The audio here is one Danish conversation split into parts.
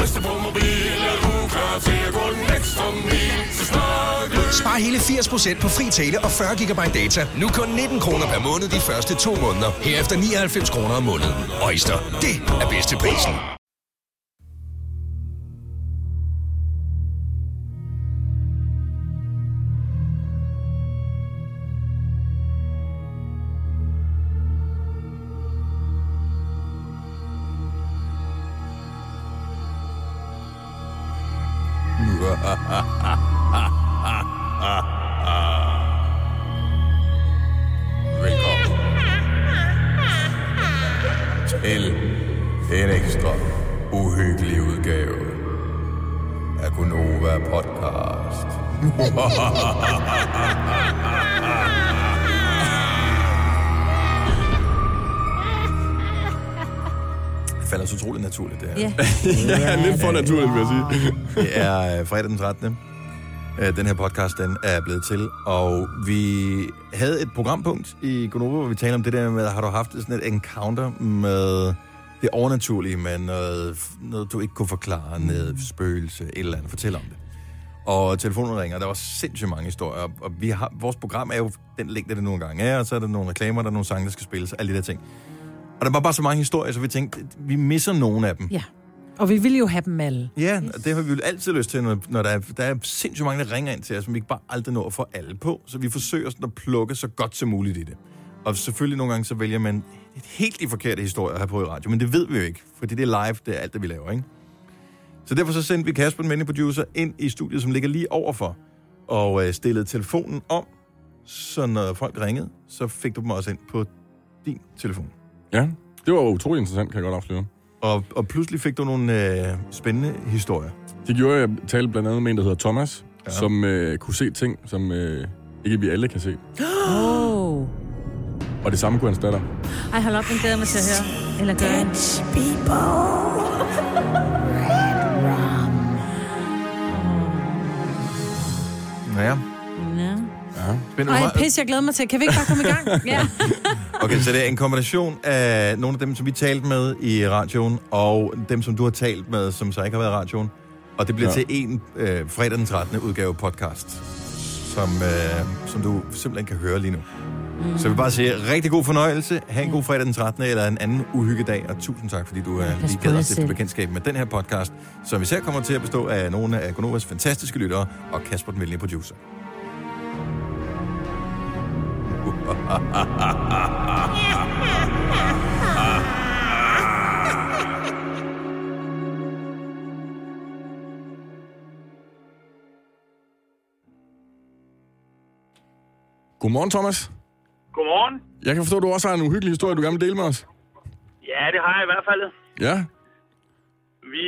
Rejse på mobil, er du klar til at gå den ekstra mil? Så snart Spar hele 80% på fri tale og 40 GB data. Nu kun 19 kroner per måned de første 2 måneder. Herefter 99 kroner om måneden. Øjster, det er bedst til prisen. Velkommen til en ekstra uhyggelig udgave af Gunova Podcast. Det falder så utroligt naturligt, det her. Ja, lidt for naturligt, vil jeg sige. Det er fredag den 13. Den her podcast, den er blevet til, og vi havde et programpunkt i Gonova, hvor vi talte om det der med, har du haft sådan et encounter med det overnaturlige, med noget du ikke kunne forklare, noget spøgelse, et eller andet, fortæl om det. Og telefonen ringer, der var sindssygt mange historier, og vores program er jo den længde, det nogle gange er, og så er der nogle reklamer, der er nogle sange, der skal spilles, alle de der ting. Og der var bare så mange historier, så vi tænkte, vi misser nogle af dem. Ja. Og vi vil jo have dem alle. Ja, og det har vi jo altid lyst til, når der er sindssygt mange, der ringer ind til os, som vi ikke bare aldrig når at få alle på. Så vi forsøger sådan at plukke så godt som muligt i det. Og selvfølgelig nogle gange, så vælger man helt de forkerte historier her på i radio, men det ved vi jo ikke, fordi det er live, det er alt det, vi laver, ikke? Så derfor så sendte vi Kasper, den mandlige producer, ind i studiet, som ligger lige overfor, og stillede telefonen om, så når folk ringede, så fik du dem også ind på din telefon. Ja, det var utrolig interessant, kan jeg godt afsløre. Og pludselig fik du nogle spændende historier. Det gjorde jeg talte blandt andet med en, der hedder Thomas, som kunne se ting, som ikke vi alle kan se. Og det samme kunne hans datter. Ej, hold op, den glæder mig til at høre. Eller gør jeg. Ja. Ej, pis, jeg glæder mig til. Kan vi ikke bare komme i gang? Ja. Okay, så det er en kombination af nogle af dem, som vi talte med i radioen, og dem, som du har talt med, som så ikke har været i radioen. Og det bliver til en fredag den 13. udgave podcast, som du simpelthen kan høre lige nu. Så jeg vil bare sige, rigtig god fornøjelse. Ha' en god fredag den 13. eller en anden uhyggedag, og tusind tak, fordi du lige gad os til bekendtskab med den her podcast, som især kommer til at bestå af nogle af Gonovas fantastiske lyttere, og Kasper, den venlige producer. Godmorgen, Thomas. Godmorgen. Jeg kan forstå, at du også har en uhyggelig historie, du gerne vil dele med os. Ja, det har jeg i hvert fald. Ja. Vi,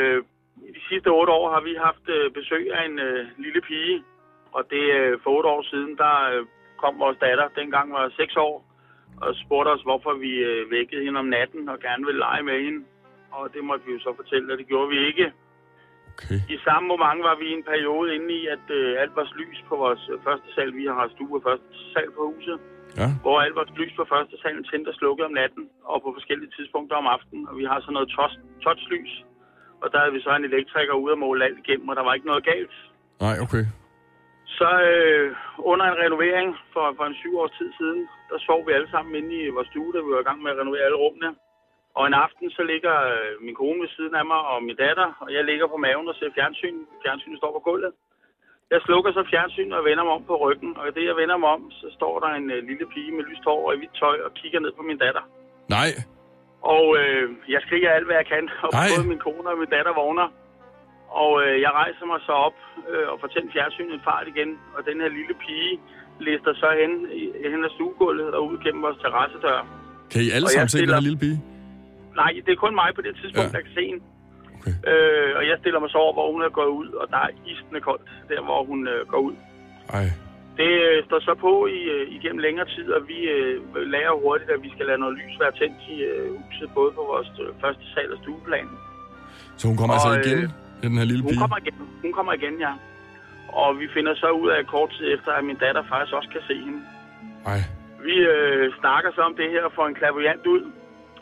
i de sidste 8 år har vi haft besøg af en lille pige. Og det for 8 år siden, der kom vores datter, dengang var 6 år, og spurgte os, hvorfor vi vækkede hende om natten og gerne ville lege med hende. Og det måtte vi jo så fortælle, og det gjorde vi ikke. Okay. I samme moment var vi i en periode inde i, at alt var lys på vores første sal. Vi har stue på første sal på huset. Ja. Hvor alt var lys på første salen tændt og slukket om natten, og på forskellige tidspunkter om aftenen. Og vi har så noget touchlys. Og der havde vi så en elektriker ude og måle alt igennem, og der var ikke noget galt. Nej, okay. Så under en renovering for en 7 års tid siden, der sov vi alle sammen inde i vores stue, da vi var i gang med at renovere alle rummene. Og en aften, så ligger min kone ved siden af mig og min datter, og jeg ligger på maven og ser fjernsyn. Fjernsynet står på gulvet. Jeg slukker så fjernsynet og vender mig om på ryggen, og i det, jeg vender mig om, så står der en lille pige med lyst hår og i hvidt tøj og kigger ned på min datter. Nej. Og jeg skriger alt, hvad jeg kan, og både min kone og min datter vågner. Og jeg rejser mig så op og får tændt fjernsynet fart igen, og den her lille pige lister så hen ad stuegulvet og ud gennem vores terrassedør. Kan I alle sammen se den her lille pige? Nej, det er kun mig på det tidspunkt, der kan se hende. Okay. Og jeg stiller mig så over, hvor hun er gået ud, og der er isende koldt, der hvor hun går ud. Ej. Det står så på igennem længere tid, og vi lærer hurtigt, at vi skal lade noget lys være tændt i huset, både på vores første sal og stueplan. Så hun kommer altså igen, den her lille pige? Hun kommer igen, ja. Og vi finder så ud af kort tid efter, at min datter faktisk også kan se hende. Ej. Vi snakker så om det her og får en clairvoyant ud,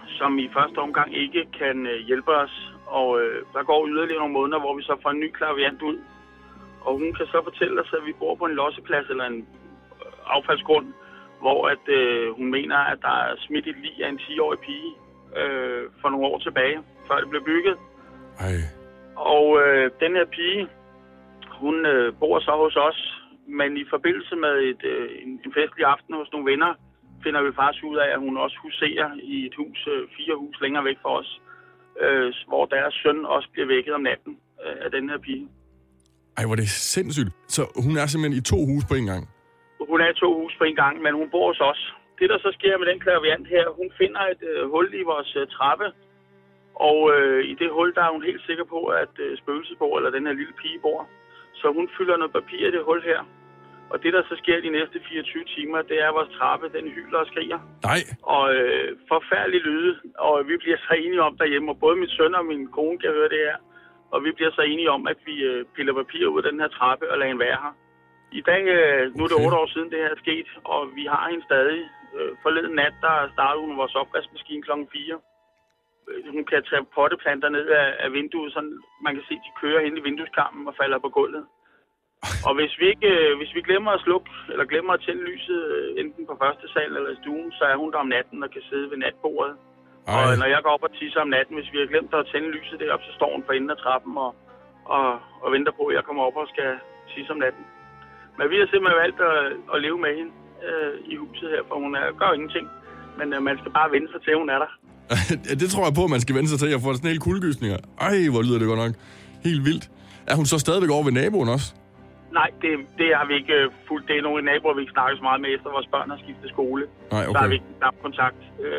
som i første omgang ikke kan hjælpe os. Og der går yderligere nogle måneder, hvor vi så får en ny klaviant ud. Og hun kan så fortælle os, at vi bor på en losseplads eller en affaldsgrund, hvor at, hun mener, at der er smidt et lig af en 10-årig pige for nogle år tilbage, før det blev bygget. Ej. Og den her pige, hun bor så hos os, men i forbindelse med en festlig aften hos nogle venner, finder vi faktisk ud af, at hun også huserer i et hus, 4 hus længere væk fra os, hvor deres søn også bliver vækket om natten af den her pige. Ej, hvor det er sindssygt. Så hun er simpelthen i 2 huse på en gang? Hun er i 2 huse på en gang, men hun bor hos os. Det, der så sker med den klaviant her, hun finder et hul i vores trappe, og i det hul, der er hun helt sikker på, at spøgelset bor, eller den her lille pige bor. Så hun fylder noget papir i det hul her. Og det, der så sker de næste 24 timer, det er, at vores trappe, den hyler og skriger. Nej. Og forfærdelig lyde, og vi bliver så enige om derhjemme, og både min søn og min kone kan høre det her. Og vi bliver så enige om, at vi piller papir ud af den her trappe og lader hende være her. I dag, nu er det 8 år siden, det her er sket, og vi har hende stadig. Forleden nat, der startede hun vores opvaskemaskine kl. 4. Hun kan tage potteplanter ned af vinduet, så man kan se, at de kører hen i vindueskarmen og falder på gulvet. Og hvis vi glemmer at slukke, eller glemmer at tænde lyset, enten på første sal eller i stuen, så er hun der om natten og kan sidde ved natbordet. Ej. Og når jeg går op og tisser om natten, hvis vi har glemt at tænde lyset derop, så står hun på enden af trappen og venter på, at jeg kommer op og skal tisse om natten. Men vi har simpelthen valgt at leve med hende i huset her, for hun gør ingenting. Men man skal bare vende sig til, at hun er der. Det tror jeg på, at man skal vende sig til. Jeg får sådan helt kuldegysninger. Ej, hvor lyder det godt nok. Helt vildt. Er hun så stadigvæk over ved naboen også? Nej, det har vi ikke fuldt. Det er nogle naboer, vi ikke snakker så meget med, efter vores børn har skiftet skole. Nej, okay. Så har vi ikke haft kontakt.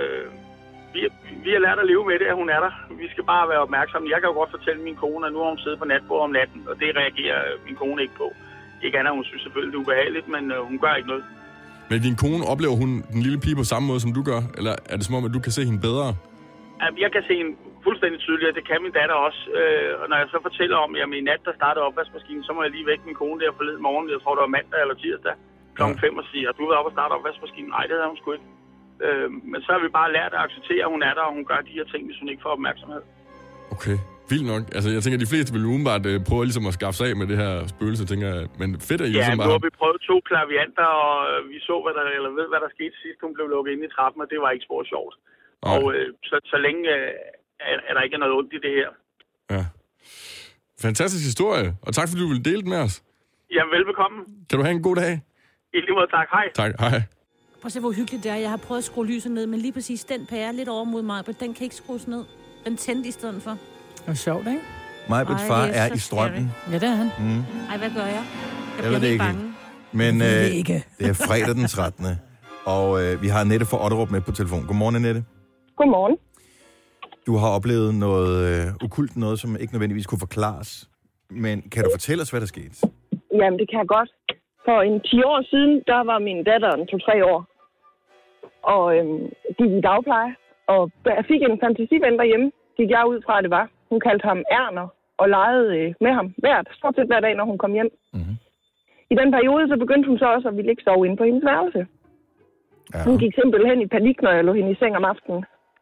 Vi har lært at leve med det, at hun er der. Vi skal bare være opmærksomme. Jeg kan jo godt fortælle min kone, at nu har hun siddet på natbordet om natten, og det reagerer min kone ikke på. Ikke andet, hun synes selvfølgelig, det er ubehageligt, men hun gør ikke noget. Men din kone, oplever hun den lille pige på samme måde, som du gør? Eller er det som om, at du kan se hende bedre? Jeg kan se hende fuldstændig tydeligt, og det kan min datter også. Og når jeg så fortæller om, at i nat, der startede opvaskemaskinen, så må jeg lige vække min kone der forleden morgen. Jeg tror, det var mandag eller tirsdag kl. 5 og sige, at du har været op og starte opvaskemaskinen. Nej, det havde hun sgu ikke. Men så har vi bare lært at acceptere, at hun er der, og hun gør de her ting, hvis hun ikke får opmærksomhed. Okay, vildt nok. Altså, jeg tænker, at de fleste vil umiddelbart prøve ligesom at skaffe sig af med det her spøgelse, tænker jeg. Men fedt er I ligesom bare... Ja, nu har vi prøvet 2 klavianter, og vi så, hvad der skete sidst. Hun blev lukket ind i trappen, og det var ikke spor sjovt. Nej. Og så længe er der ikke noget ondt i det her. Ja. Fantastisk historie, og tak fordi du ville dele den med os. Ja, velbekomme. Kan du have en god dag? I lige måde, tak. Hej. Tak, hej. Prøv at se, hvor hyggeligt det er. Jeg har prøvet at skrue lyset ned, men lige præcis den pære lidt over mod mig, men den kan ikke skrues ned. Den tændte i stedet for. Det var sjovt, ikke? Majbrits far er i strømmen. Ja, det er han. Ej, hvad gør jeg? Jeg bliver helt bange. Men det er fredag den 13. Og vi har Annette fra Otterup med på telefon. Godmorgen, Annette. Godmorgen. Du har oplevet noget okkult, noget som ikke nødvendigvis kunne forklares. Men kan du fortælle os, hvad der skete? Jamen, det kan jeg godt. For 10 år siden, der var min datter 2-3 år. Og gik i dagpleje. Og da jeg fik en fantasiven derhjemme, gik jeg ud fra, at det var. Hun kaldte ham Erner og legede med ham stort set hver dag, når hun kom hjem. Mm-hmm. I den periode, så begyndte hun så også at ville ikke sove inde på hendes værelse. Ja. Hun gik simpelthen i panik, når jeg lå hende i seng om aftenen.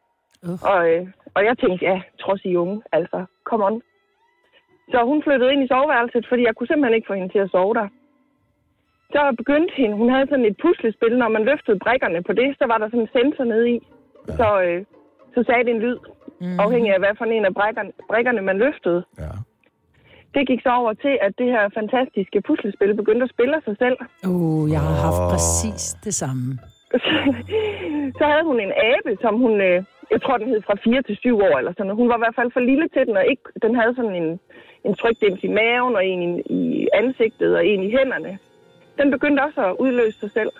Og jeg tænkte, ja, trods I unge, altså, come on. Så hun flyttede ind i soveværelset, fordi jeg kunne simpelthen ikke få hende til at sove der. Så begyndte hun havde sådan et puslespil, når man løftede brikkerne på det, så var der sådan en sensor nede i. Ja. Så sagde det en lyd, afhængig af hvad for en af brikkerne man løftede. Ja. Det gik så over til, at det her fantastiske puslespil begyndte at spille sig selv. Jeg har haft præcis det samme. Så havde hun en abe, som hun, jeg tror den hed fra 4 til 7 år eller sådan noget. Hun var i hvert fald for lille til den, og ikke, den havde sådan en trykdæms i maven, og en i ansigtet, og en i hænderne. Den begyndte også at udløse sig selv.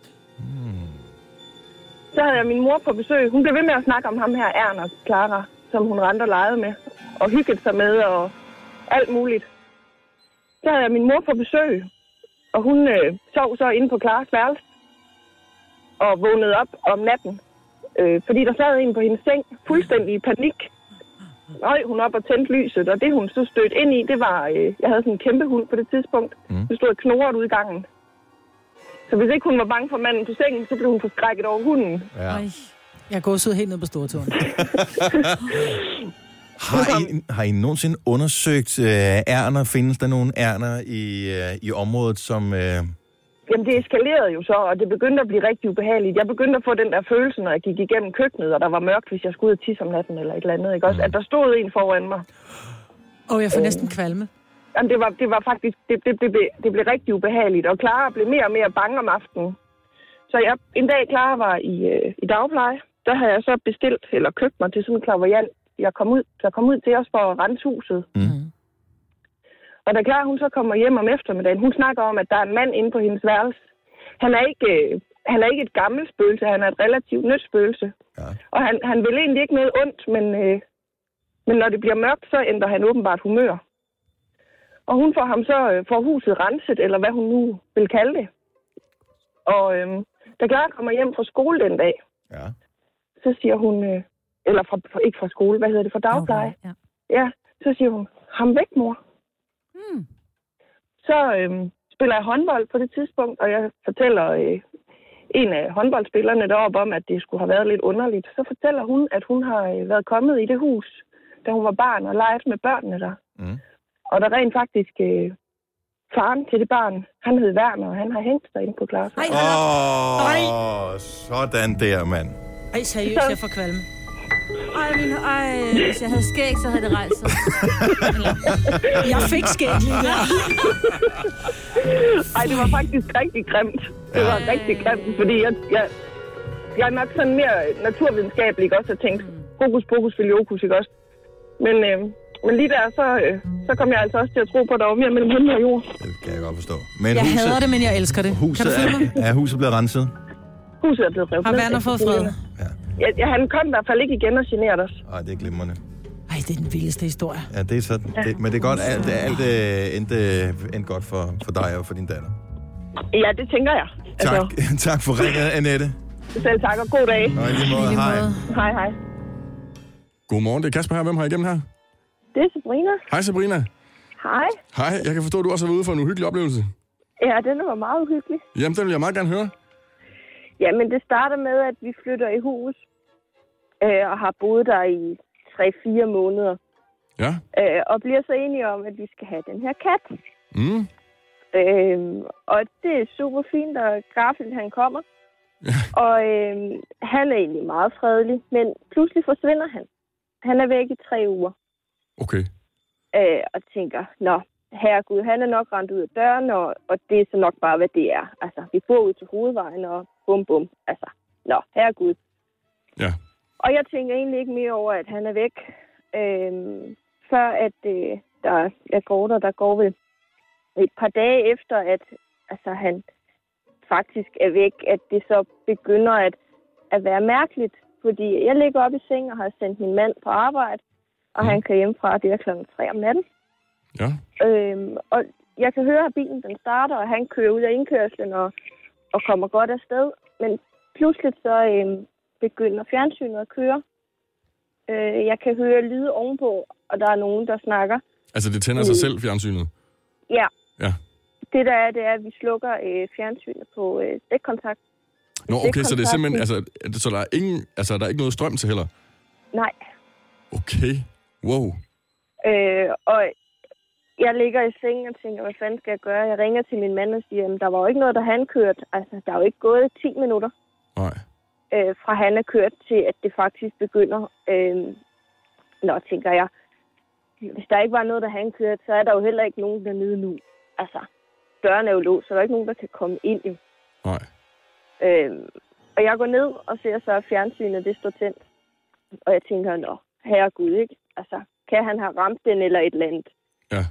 Så havde jeg min mor på besøg. Hun blev ved med at snakke om ham her, Erner Clara, som hun rendte og legede med, og hyggede sig med, og alt muligt. Så havde jeg min mor på besøg, og hun sov så inde på Claras værelse, og vågnede op om natten, fordi der sad en på hendes seng, fuldstændig i panik. Høj hun op og tændte lyset, og det hun så stødte ind i, det var, jeg havde sådan en kæmpe hund på det tidspunkt, det stod knoret ude i gangen. Så hvis ikke hun var bange for manden på sengen, så blev hun forskrækket over hunden. Ja. Jeg går så helt ned på Stortåen. Har I nogensinde undersøgt ærner? Findes der nogle ærner i området, som... Jamen, det eskalerede jo så, og det begyndte at blive rigtig ubehageligt. Jeg begyndte at få den der følelse, når jeg gik igennem køkkenet, og der var mørkt, hvis jeg skulle ud og tisse om natten eller et eller andet. Ikke også? At der stod en foran mig. Jeg får næsten kvalme. Jamen, det var faktisk... Det blev rigtig ubehageligt, og Clara blev mere og mere bange om aftenen. Så en dag Clara var i dagpleje, der havde jeg så bestilt, eller købt mig til sådan en clairvoyant. Jeg kom ud til os for at rense huset. Mm. Og da Clara, hun så kommer hjem om eftermiddagen, hun snakker om, at der er en mand inde på hendes værelse. Han er ikke et gammelt spøgelse, han er et relativt nyt spøgelse. Ja. Og han vil egentlig ikke noget ondt, men når det bliver mørkt, så ændrer han åbenbart humør. Og hun får ham så får huset renset, eller hvad hun nu vil kalde det. Og da Clara kommer hjem fra skole den dag, ja. Så siger hun, eller ikke fra skole, hvad hedder det, fra dagpleje. Okay, ja, så siger hun, ham væk, mor. Hmm. Så spiller jeg håndbold på det tidspunkt, og jeg fortæller en af håndboldspillerne deroppe om, at det skulle have været lidt underligt. Så fortæller hun, at hun har været kommet i det hus, da hun var barn og leget med børnene der. Mm. Og der rent faktisk faren til det barn, han hed Werner, og han har hængt sig inde på klassen. Sådan der, mand. Ej, seriøst, jeg får kvalme. Hvis jeg havde skæg, så havde det rejst sig. Jeg fik skæg lige der. Ej, det var faktisk rigtig grimt. Det var rigtig grimt, fordi jeg er nok sådan mere naturvidenskabelig, ikke også, og tænkt, hokus pokus filiokus, ikke også? Men lige der, så kom jeg altså også til at tro på, at der var mere mellem himmel og jord. Det kan jeg godt forstå. Men jeg hader det, men jeg elsker det. Er huset blevet renset? Huset er blevet revet. Har Werner fået fred? Ja, han kom i hvert fald ikke igen og generede os. Ej, det er glimrende. Ej, det er den vildeste historie. Ja, det er sådan. Ja. Men det er godt, alt endte godt for dig og for din datter. Ja, det tænker jeg. Tak, tak for ringet, Annette. Selv tak, og god dag. Og i lige måde, hej. Hej. Godmorgen, det er Kasper her. Hvem har I igennem her? Det er Sabrina. Hej, Sabrina. Hej. Hej, jeg kan forstå, at du også har været ude for en uhyggelig oplevelse. Ja, den var meget uhyggelig. Jamen, den vil jeg meget gerne høre. Jamen, det starter med, at vi flytter i hus og har boet der i 3-4 måneder. Ja. Og bliver så enige om, at vi skal have den her kat. Mm. Og det er super fint, og Garfield, han kommer. Ja. Og han er egentlig meget fredelig, men pludselig forsvinder han. Han er væk i 3 uger. Okay. Og tænker, herregud, han er nok rendt ud af døren, og det er så nok bare, hvad det er. Altså, vi bor ud til hovedvejen, og bum. Altså, herregud. Ja. Og jeg tænker egentlig ikke mere over, at han er væk, før at der går vel et par dage efter, at han faktisk er væk, at det så begynder at være mærkeligt. Fordi jeg ligger op i seng og har sendt min mand på arbejde, og han kører hjemmefra, det er 3:00 om natten. Ja. Og jeg kan høre, at bilen den starter, og han kører ud af indkørslen og kommer godt afsted. Men pludselig så begynder fjernsynet at køre. Jeg kan høre lyde ovenpå, og der er nogen, der snakker. Altså, det tænder sig selv, fjernsynet? Ja. Ja. Det er, at vi slukker fjernsynet på stikkontakt. Nå, okay, så det er simpelthen, så der er ikke noget strøm til heller? Nej. Okay, wow. Og jeg ligger i sengen og tænker, hvad fanden skal jeg gøre? Jeg ringer til min mand og siger, at der var jo ikke noget, der han kørt. Altså, der er jo ikke gået 10 minutter. Nej. Fra han er kørt til, at det faktisk begynder. Tænker jeg, hvis der ikke var noget, der han kørt, så er der jo heller ikke nogen dernede nu. Altså, døren er jo låst, så der er ikke nogen, der kan komme ind. Nej. Og jeg går ned og ser så, at fjernsynet, det står tændt. Og jeg tænker, herregud, ikke? Altså, kan han have ramt den eller et eller andet? Ja.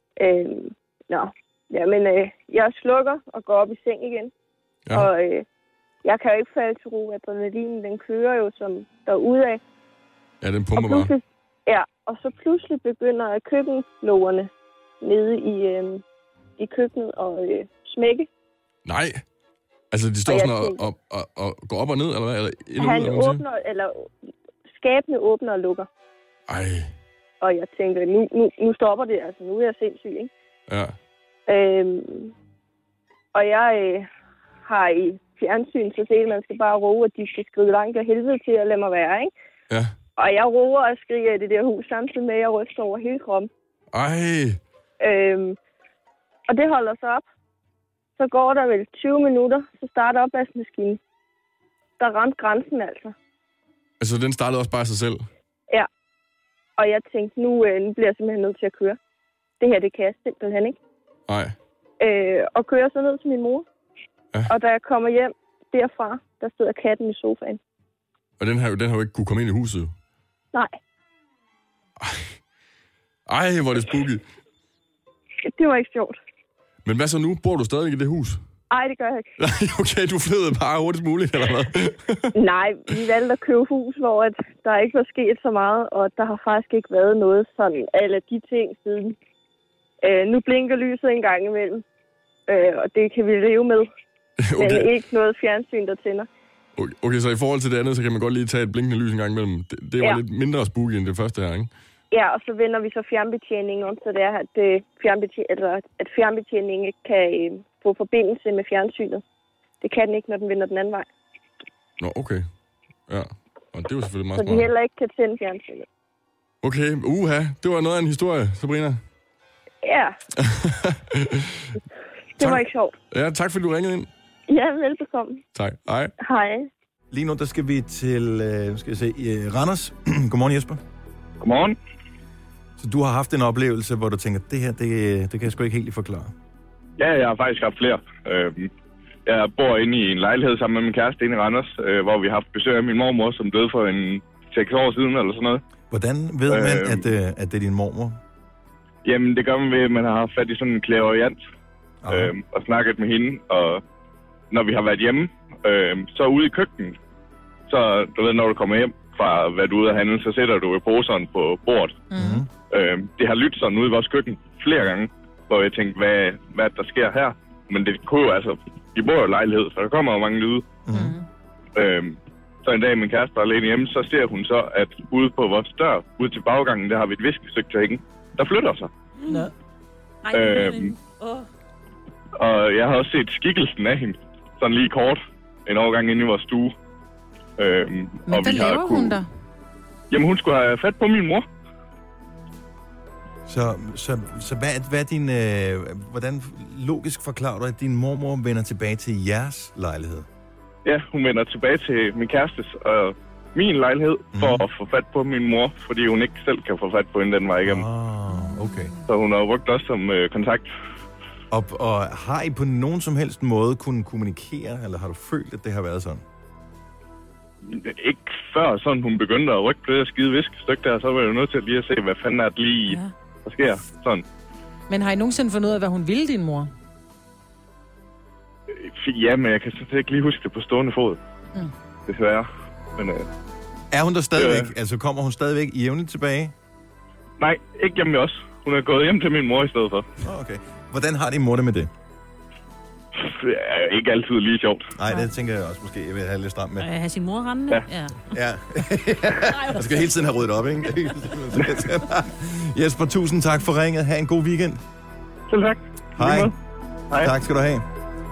Jeg slukker og går op i seng igen. Ja. Og jeg kan jo ikke falde til ro. Adrenalinen, den kører jo som derudad. Ja, den pumper bare. Ja, og så pludselig begynder køkkenlågerne nede i køkkenet og smække. Nej. Altså, de står sådan og går op og ned, eller hvad? Eller skabene åbner og lukker. Ej. Og jeg tænker, nu stopper det, altså nu er jeg sindssyg, ikke? Ja. Og jeg har i fjernsyn, så siger man skal bare råbe, at de skal skride langt af helvede til at lade mig være, ikke? Ja. Og jeg råber og skriger i det der hus, samtidig med, at jeg ryster over hele kroppen. Ej. Og det holder sig op. Så går der vel 20 minutter, så starter opvaskemaskinen. Der ramte grænsen altså. Altså, den startede også bare sig selv? Ja. Og jeg tænkte, nu bliver jeg simpelthen nødt til at køre. Det her, det kan jeg simpelthen ikke. Nej. Og kører så ned til min mor. Ja. Og da jeg kommer hjem derfra, der sidder katten i sofaen. Og den har jo ikke kunne komme ind i huset? Nej. Ej, hvor er det spooky. Det var ikke sjovt. Men hvad så nu? Bor du stadig i det hus? Nej, det gør jeg ikke. Okay, du flyttede bare hurtigst muligt, eller hvad? Nej, vi valgte at købe hus, hvor at der ikke var sket så meget, og der har faktisk ikke været noget sådan alle de ting siden. Nu blinker lyset en gang imellem, og det kan vi leve med. Okay. Men ikke noget fjernsyn, der tænder. Okay, så i forhold til det andet, så kan man godt lige tage et blinkende lys en gang imellem. Det var lidt mindre spooky end det første her, ikke? Ja, og så vender vi så fjernbetjeningen om, så det er, at fjernbetjeningen ikke kan få forbindelse med fjernsynet. Det kan den ikke, når den vender den anden vej. Nå, okay. Ja, og det var selvfølgelig meget smart. Så de heller ikke kan tænde fjernsynet. Okay, det var noget af en historie, Sabrina. Ja. Det var ikke sjovt. Ja, tak fordi du ringede ind. Ja, velbekomme. Tak. Hej. Hej. Lige nu, der skal vi til Randers. Godmorgen, Jesper. Godmorgen. Så du har haft en oplevelse, hvor du tænker, det her, det kan jeg sgu ikke helt forklare. Ja, jeg har faktisk haft flere. Jeg bor inde i en lejlighed sammen med min kæreste inde i Randers, hvor vi har haft besøg af min mormor, som døde for 6 år siden eller sådan noget. Hvordan ved man, at det er din mormor? Jamen, det gør man ved, at man har haft fat i sådan en clairvoyant og snakket med hende. Og når vi har været hjemme, så ude i køkkenet, så du ved, når du kommer hjem fra hvad du er ude at handle, så sætter du poseren på bordet. Mm-hmm. Det har lyttet sådan ude i vores køkken flere gange, hvor jeg tænkte, hvad der sker her. Men det kunne jo altså, vi bor jo i lejlighed, så der kommer jo mange lyde. Mm-hmm. Så en dag min kæreste var alene hjemme, så ser hun så, at ude på vores dør, ude til baggangen, der har vi et viskestykke til hækken, der flytter sig. Nå. Og jeg har også set skikkelsen af hende, sådan lige kort, en overgang inde i vores stue. Men hvad laver hun der? Jamen, hun skulle have fat på min mor. Så hvad er din... hvordan logisk forklarer du, at din mormor vender tilbage til jeres lejlighed? Ja, hun vender tilbage til min kærestes og min lejlighed for at få fat på min mor, fordi hun ikke selv kan få fat på hende den vej igennem. Okay. Så hun har brugt os som kontakt. Og har I på nogen som helst måde kunnet kommunikere, eller har du følt, at det har været sådan? Ikke før sådan, hun begyndte at rykke på det der skide viskestykke der, så var jeg jo nødt til lige at se, hvad fanden er det lige, der sker. Sådan. Men har I nogensinde fundet ud af, hvad hun ville, din mor? Ja, men jeg kan sådan ikke lige huske det på stående fod. Desværre. Men, er hun der stadigvæk? Altså kommer hun stadigvæk jævnligt tilbage? Nej, ikke hjemme med os. Hun er gået hjem til min mor i stedet for. Okay. Hvordan har din mor det med det? Det er ikke altid lige sjovt. Nej, det tænker jeg også måske, jeg vil have lidt stramt med. Have sin mor rendende? Ja. Jeg skal hele tiden have ryddet op, ikke? Jesper, tusind tak for ringet. Ha' en god weekend. Selv tak. Hej. Tak skal du have.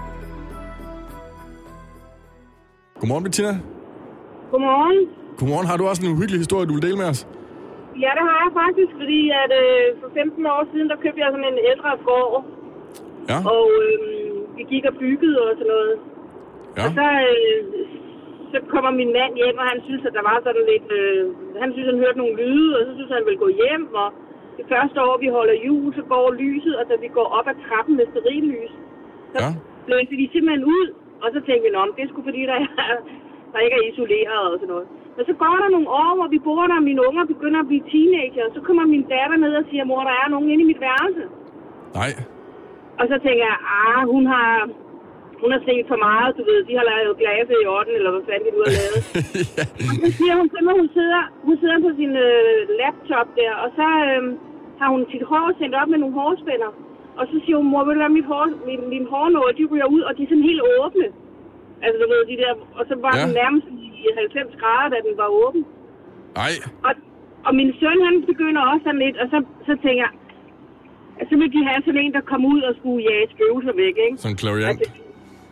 Godmorgen, Bettina. Godmorgen. Godmorgen. Har du også en uhyggelig historie, du vil dele med os? Ja, det har jeg faktisk, fordi at for 15 år siden, der købte jeg sådan en ældre gård. Ja. Og vi gik og byggede og sådan noget. Ja. Og så kommer min mand hjem, og han synes, at der var sådan lidt... han synes, han hørte nogle lyde, og så synes han ville gå hjem. Og det første år, vi holder jul, så går lyset, og da vi går op ad trappen med stearinlys, så blæser de simpelthen ud. Og så tænkte vi, det er sgu fordi, der ikke er isoleret og sådan noget. Men så går der nogle år, hvor vi bor der, og mine unger begynder at blive teenager, og så kommer min datter ned og siger, mor, der er nogen inde i mit værelse. Nej. Og så tænker jeg, hun har set for meget, du ved, de har lavet glaset i orden, eller hvad fanden de nu har lavet. Og så siger hun til mig, hun sidder på sin laptop der, og så har hun sit hår sendt op med nogle hårspænder. Og så siger hun, mor, vil du lade min hårnål, de ryger ud, og de er sådan helt åbne. Altså, du ved, de der, og så var den nærmest i 90 grader, da den var åben. Nej. Og min søn, han begynder også sådan lidt, og så tænker jeg, så vil de have sådan en, der kom ud og skulle jage spøgelser væk, ikke? Sådan en clairvoyant.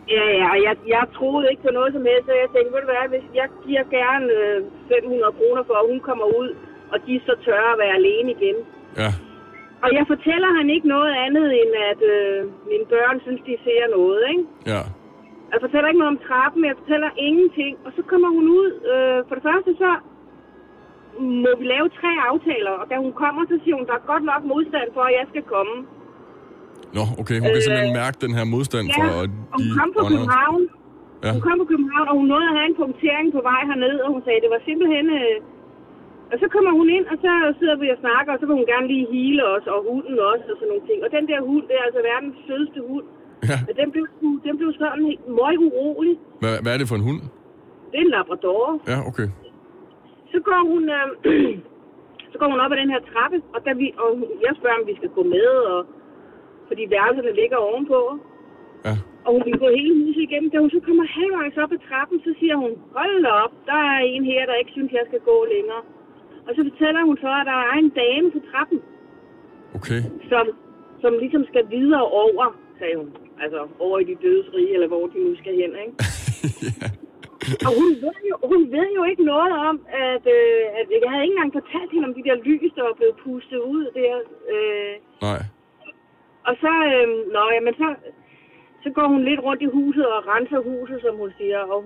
Ja, og jeg troede ikke på noget som helst, så jeg tænkte, ved du hvad, hvis jeg giver gerne 500 kroner for, at hun kommer ud, og de så tør at være alene igen. Ja. Og jeg fortæller han ikke noget andet, end at mine børn synes, de ser noget, ikke? Ja. Jeg fortæller ikke noget om trappen, jeg fortæller ingenting. Og så kommer hun ud. For det første så må vi lave 3 aftaler, og da hun kommer, så siger hun, der er godt nok modstand for, at jeg skal komme. Nå, okay. Hun kan simpelthen mærke den her modstand for de hun kom på København. Ja. Hun kom på København, og hun nåede at have en punktering på vej herned, og hun sagde, det var simpelthen... Og så kommer hun ind, og så sidder vi og snakker, og så vil hun gerne lige hele os, og hunden også, og sådan nogle ting. Og den der hund, det er altså verdens sødeste hund. Ja. Og den blev sådan meget urolig. Hvad er det for en hund? Det er en labrador. Ja, okay. Så går hun op ad den her trappe, og jeg spørger, om vi skal gå med, og fordi værelserne ligger ovenpå. Ja. Og hun vil gå hele huset igennem. Da hun så kommer halvvejs op ad trappen, så siger hun, hold op, der er en her, der ikke synes, jeg skal gå længere. Og så fortæller hun så, at der er en dame på trappen. Okay. Som ligesom skal videre over, sagde hun. Altså over i de dødes rige, eller hvor de nu skal hen, ikke? Ja. Og hun ved jo ikke noget om, at jeg havde ikke engang fortalt hende om de der lys, der var blevet pustet ud der. Nej. Og så, så går hun lidt rundt i huset og renser huset, som hun siger. Og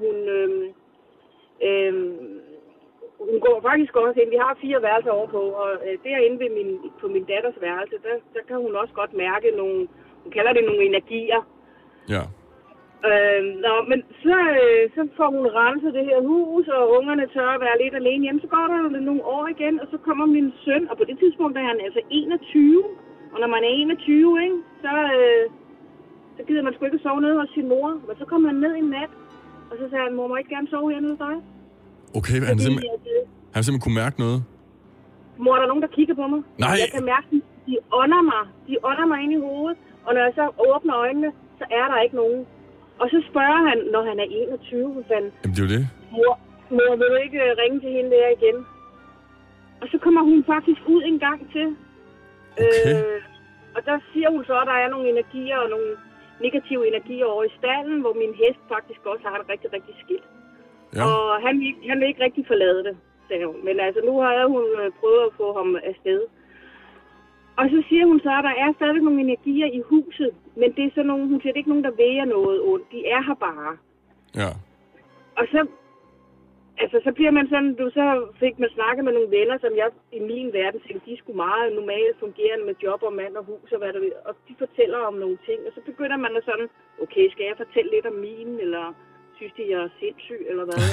hun går faktisk også ind. Vi har 4 værelser overpå, og derinde på min datters værelse, der kan hun også godt mærke nogle, hun kalder det nogle energier. Ja. Men så får hun renset det her hus, og ungerne tør at være lidt alene hjemme. Så går der jo nogle år igen, og så kommer min søn, og på det tidspunkt er han altså 21. Og når man er 21, ikke, så gider man sgu ikke sove nede hos sin mor. Men så kommer han ned en nat, og så sagde han, mor, må jeg ikke gerne sove hernede hos dig? Okay, han simpelthen kunne mærke noget? Mor, der er nogen, der kigger på mig. Nej! Jeg kan mærke, de ånder mig ind i hovedet, og når jeg så åbner øjnene, så er der ikke nogen. Og så spørger han, når han er 21, hvad fanden? Jamen, det er jo det. Mor, vil du ikke ringe til hende der igen? Og så kommer hun faktisk ud en gang til. Okay. Og der siger hun så, at der er nogle energier og nogle negative energier over i stallen, hvor min hest faktisk også har det rigtig, rigtig skidt. Ja. Og han vil ikke rigtig forlade det, sagde hun. Men altså, nu har hun prøvet at få ham afsted. Og så siger hun så, at der er stadig nogle energier i huset, men det er sådan nogle, hun siger, det er ikke nogen, der væger noget ondt. De er her bare. Ja. Og så bliver man sådan, så fik man snakket med nogle venner, som jeg i min verden tænkte, de skulle meget normalt fungerende med job og mand og hus og hvad der vil. Og de fortæller om nogle ting, og så begynder man at sådan, okay, skal jeg fortælle lidt om mine, eller synes de, jeg er sindssyg, eller hvad?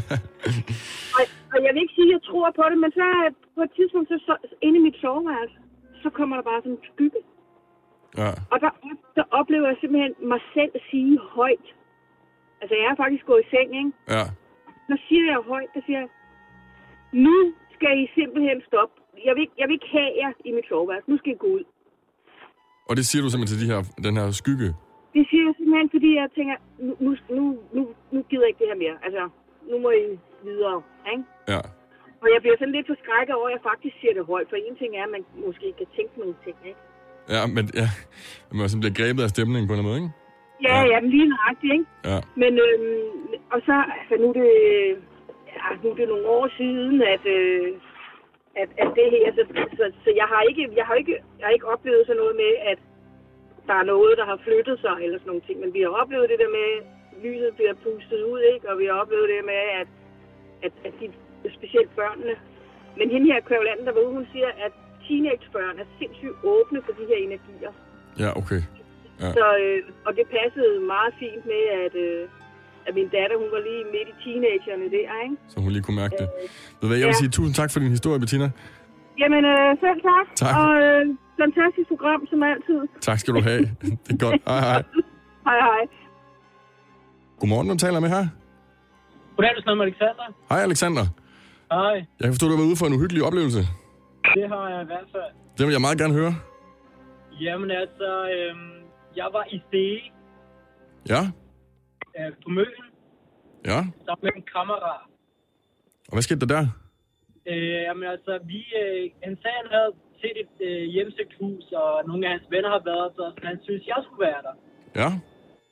og jeg vil ikke sige, at jeg tror på det, men så på et tidspunkt, så inde i mit soveværelse, så kommer der bare sådan en skygge. Ja. Og der oplever jeg simpelthen mig selv sige højt. Altså, jeg er faktisk gået i seng, ikke? Ja. Så siger jeg højt, der siger jeg, nu skal I simpelthen stoppe. Jeg vil ikke have jer i mit soveværelse. Nu skal I gå ud. Og det siger du simpelthen til den her skygge? Det siger jeg simpelthen, fordi jeg tænker, nu gider jeg ikke det her mere. Altså, nu må I videre, ikke? Ja. Og jeg bliver sådan lidt forskrækket over, at jeg faktisk siger det højt. For en ting er, at man måske kan tænke nogle ting, ikke? Ja, men man bliver grebet af stemningen på en måde, ikke? Ja, men lige nøjagtigt, ikke? Ja. Men, og så, altså nu er det nogle år siden, at det her, så jeg har ikke oplevet sådan noget med, at der er noget, der har flyttet sig, eller sådan nogle ting. Men vi har oplevet det der med, at lyset bliver pustet ud, ikke? Og vi har oplevet det med, at de, specielt børnene. Men hende her kvævlanden, der var ude, hun siger, at teenagebørn er sindssygt åbne for de her energier. Ja, okay. Ja. Så, og det passede meget fint med, at min datter, hun var lige midt i teenagerne der, ikke? Så hun lige kunne mærke det. Ved hvad, jeg vil sige tusind tak for din historie, Bettina. Jamen, selv tak. Tak. Og fantastisk program, som altid. Tak skal du have. Det er godt. Hej. Hej. Godmorgen, du taler med her. Goddag, du snakker med Alexander. Hej, Alexander. Hej. Jeg kan forstå, at du var ude for en uhyggelig oplevelse. Det har jeg i hvert fald. Det vil jeg meget gerne høre. Jamen altså, jeg var i Stege. Ja. På Møn. Ja. Sammen med en kammerat. Og hvad skete der der? Jamen altså, han sagde, han havde set et hjemsøgt hus, og nogle af hans venner har været der, så han synes, jeg skulle være der. Ja. Så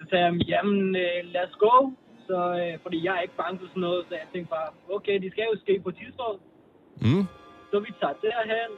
sagde han, jamen lad os gå. Så, fordi jeg er ikke bange for sådan noget, så jeg tænkte bare, okay, det skal jo ske på tidspunkt. Så vi tager derhen.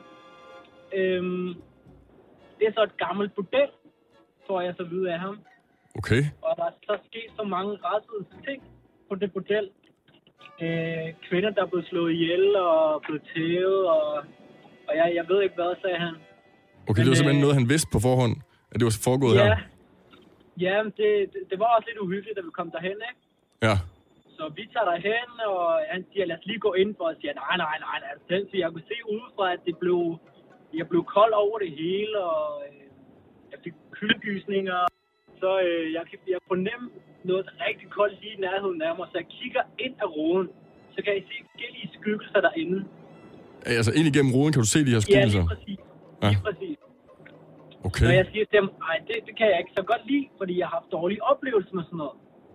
Det er så et gammelt bordel, får jeg så vide af ham. Okay. Og der er så sket så mange retsede ting på det bordel. Kvinder, der er blevet slået ihjel og blevet tævet, og jeg ved ikke hvad, sagde han. Okay, men, det var simpelthen noget, han vidste på forhånd, at det var foregået her? Ja, det var også lidt uhyggeligt, da vi kom derhen, ikke? Ja. Så vi tager derhen, og han siger, lad os lige gå ind for, og siger, nej. Så jeg kunne se udefra, at jeg blev kold over det hele, og jeg fik kuldegysninger. Så jeg fornemmer noget rigtig koldt lige i nærheden af mig, så jeg kigger ind ad roden, så kan jeg se forskellige skyggelser derinde. Altså ind igennem roden kan du se de her skyggelser? Ja, lige præcis. Okay. Så jeg siger til dem, nej, det kan jeg ikke så godt lide, fordi jeg har haft dårlige oplevelser med sådan noget.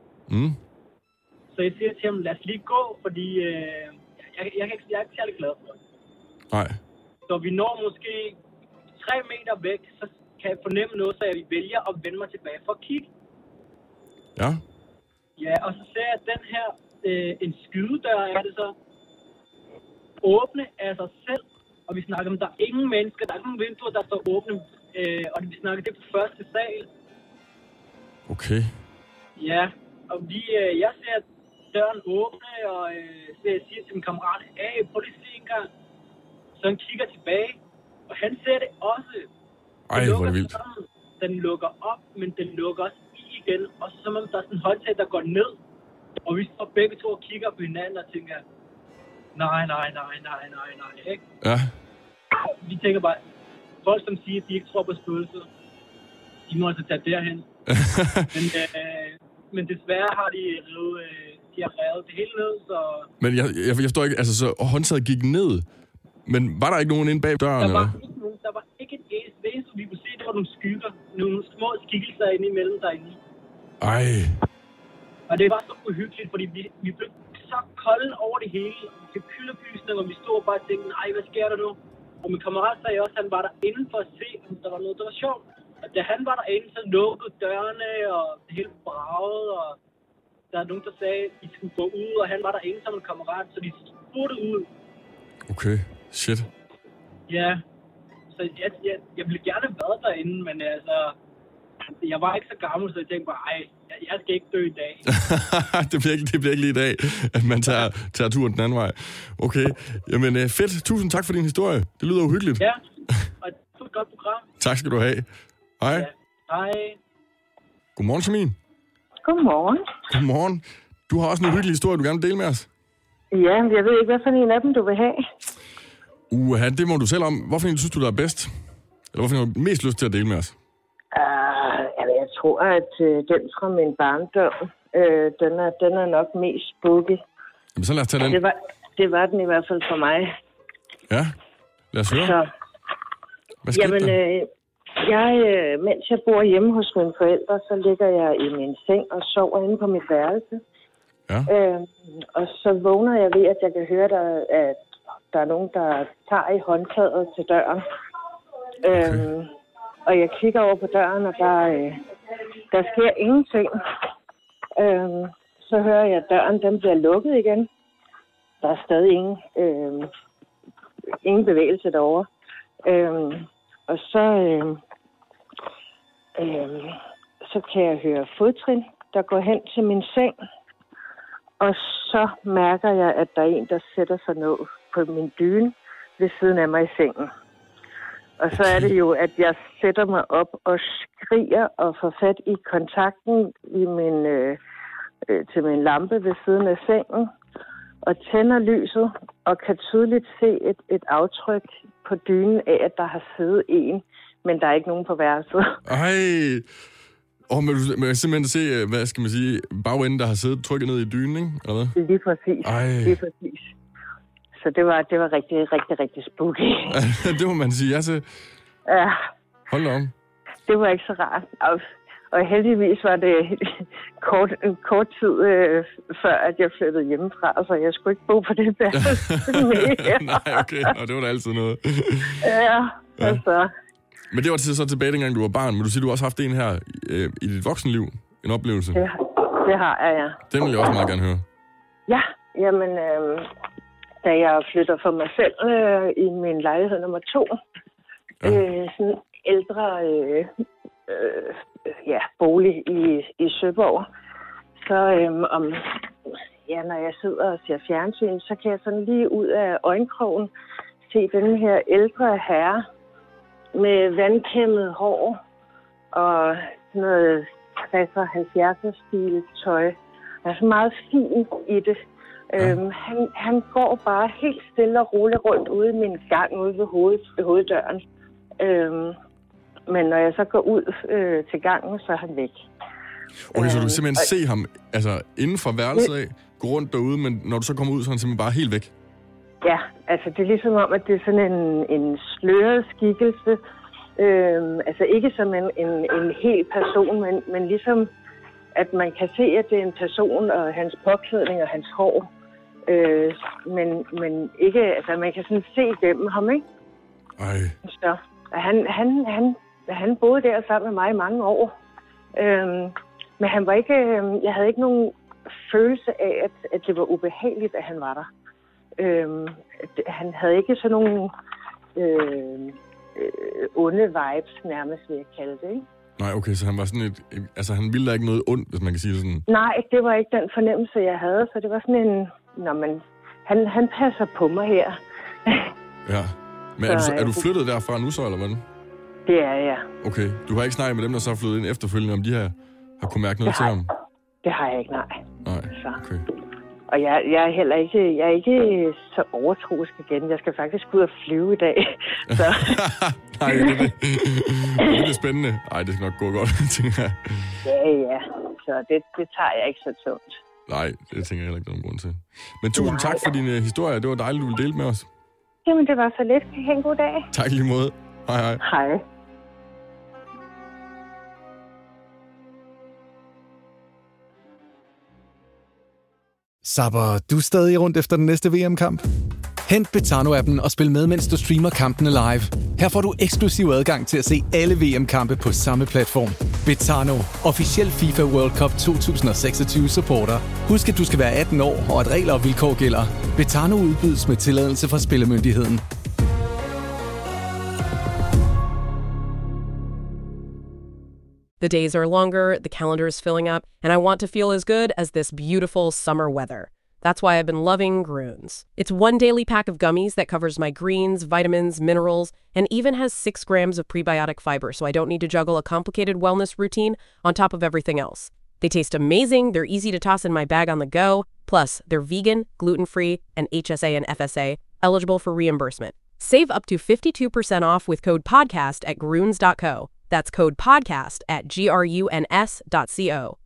Så jeg siger til ham, lad os lige gå, fordi jeg er ikke særlig glad for det. Nej. Så vi når måske 3 meter væk, så kan jeg fornemme noget, så jeg vælger at vende mig tilbage for at kigge. Ja. Ja, og så ser jeg den her, en skydedør er det så, åbne af sig selv. Og vi snakker om, der er ingen mennesker, der er ingen vinduer, der står åbne. Og vi snakker det på første sal. Okay. Ja, og jeg ser døren åbne, og så jeg siger til min kammerat, prøv lige at se en gang. Så han kigger tilbage, og han ser det også. Ej, hvor er det vildt. Den lukker op, men den lukker også i igen. Og så som om der er sådan en håndtag, der går ned. Og vi står begge to og kigger på hinanden og tænker, nej, ikke? Ja. Vi tænker bare, folk som siger, at de ikke tror på spøgelser, de må altså tage derhen. Men desværre har de revet det hele ned, så... Men jeg forstår ikke, altså så håndtaget gik ned, men var der ikke nogen inde bag døren, eller? Der var ikke et eneste, vi kunne se, det var nogle skygger, nogle små skikkelser inde imellem derinde. Ej. Og det var så uhyggeligt, fordi vi blev så kolde over det hele. Vi fik kyldegysninger, og vi stod og bare og tænkte, nej, hvad sker der nu? Og min kammerat sagde også, at han var derinde for at se, om der var noget, der var sjovt. Og da han var derinde, så lukkede dørene, og det hele bragede, og der er nogen, der sagde, at de skulle gå ud, og han var derinde som en kammerat, så de spurgte ud. Okay, shit. Ja, så jeg ville gerne have været derinde, men altså, jeg var ikke så gammel, så jeg tænkte bare, jeg skal ikke dø i dag. det bliver ikke lige i dag, at man tager turen den anden vej. Okay, jamen fedt. Tusind tak for din historie. Det lyder uhyggeligt. Ja, og det var et godt program. Tak skal du have. Hej. Ja, hej. Godmorgen, Samin. Godmorgen. Du har også en uhyggelig historie, du gerne vil dele med os. Ja, jeg ved ikke, hvad for en af dem, du vil have. Det må du selv om. Hvorfor en synes du, der er bedst? Eller hvorfor har du mest lyst til at dele med os? Jeg tror, at den fra min barndom, den er nok mest spooky. Jamen, så lad os tage den. Det var den i hvert fald for mig. Ja, lad os høre. Så, hvad skete der? Mens jeg bor hjemme hos mine forældre, så ligger jeg i min seng og sover inde på mit værelse. Ja. Og så vågner jeg ved, at jeg kan høre, at der er nogen, der tager i håndtaget til døren. Okay. Og jeg kigger over på døren, og der sker ingenting. Så hører jeg, at døren den bliver lukket igen. Der er stadig ingen bevægelse derovre. Og så kan jeg høre fodtrin, der går hen til min seng. Og så mærker jeg, at der er en, der sætter sig ned på min dyne ved siden af mig i sengen. Og så er det jo, at jeg sætter mig op og skriger og får fat i kontakten til min lampe ved siden af sengen. Og tænder lyset og kan tydeligt se et aftryk på dynen af, at der har siddet en. Men der er ikke nogen på værelset. Ej! Man kan simpelthen se, hvad skal man sige, bagenden, der har siddet trykket ned i dynen, ikke? Eller hvad? Lige præcis. Ej. Lige præcis. Så det var rigtig, rigtig, rigtig spooky. Det må man sige, altså. Ja. Hold da om. Det var ikke så rart. Og heldigvis var det kort tid før, at jeg flyttede hjemmefra, så jeg skulle ikke bo på det der. Nej, okay. Og det var da altid noget. Ja, altså. Men det var så tilbage, dengang du var barn. Men du siger, du også har haft en her i dit voksenliv. en oplevelse? Det har jeg, ja. Den vil jeg også meget gerne høre. Ja, jamen, da jeg flytter for mig selv i min lejlighed nummer 2, sådan en ældre bolig i Søborg, så når jeg sidder og ser fjernsyn, så kan jeg sådan lige ud af øjenkrogen se den her ældre herre med vandkæmmet hår og sådan noget 60'er-70'er-stil tøj. Han er så meget fin i det. Han går bare helt stille og roligt rundt ude i min gang ude ved hoveddøren. Men når jeg så går ud til gangen, så er han væk. Okay, så du kan simpelthen se ham inden for værelset af, gå rundt derude, men når du så kommer ud, så er han simpelthen bare helt væk? Ja, altså det er ligesom om, at det er sådan en sløret skikkelse. Ikke som en hel person, men ligesom, at man kan se, at det er en person, og hans påklædning og hans hår. Men ikke, altså man kan sådan se igennem ham, ikke? Ej. Så han boede der sammen med mig i mange år. Men han var ikke, jeg havde ikke nogen følelse af, at det var ubehageligt, at han var der. Han havde ikke sådan nogle onde vibes, nærmest vil jeg kalde det, ikke? Nej, okay, så han var sådan han ville da ikke noget ondt, hvis man kan sige det sådan. Nej, det var ikke den fornemmelse, jeg havde, så det var sådan en, han passer på mig her. Ja, men er du flyttet derfra nu så, eller hvad? Det er jeg. Okay, du har ikke snakket med dem, der så er flyttet ind efterfølgende, om de har kunnet mærke noget til ham? Det har jeg ikke, nej. Nej, okay. Og jeg er heller ikke, jeg er ikke så overtroisk igen. Jeg skal faktisk ud og flyve i dag. Så. Nej, det er spændende. Ej, det skal nok gå godt, tænker jeg. Ja. Så det tager jeg ikke så tungt. Nej, det tænker jeg heller ikke nogen grund til. Men tusind tak for din historie. Det var dejligt, du ville dele med os. Jamen, det var så lidt. Ha' en god dag. Tak lige måde. Hej, hej. Hej. Sapper du stadig rundt efter den næste VM-kamp? Hent Betano-appen og spil med, mens du streamer kampene live. Her får du eksklusiv adgang til at se alle VM-kampe på samme platform. Betano, officiel FIFA World Cup 2026 supporter. Husk, at du skal være 18 år, og at regler og vilkår gælder. Betano udbydes med tilladelse fra Spillemyndigheden. The days are longer, the calendar is filling up, and I want to feel as good as this beautiful summer weather. That's why I've been loving Grüns. It's one daily pack of gummies that covers my greens, vitamins, minerals, and even has 6 grams of prebiotic fiber, so I don't need to juggle a complicated wellness routine on top of everything else. They taste amazing, they're easy to toss in my bag on the go, plus they're vegan, gluten-free, and HSA and FSA, eligible for reimbursement. Save up to 52% off with code PODCAST at Grüns.co. That's code PODCAST at GRUNS.co.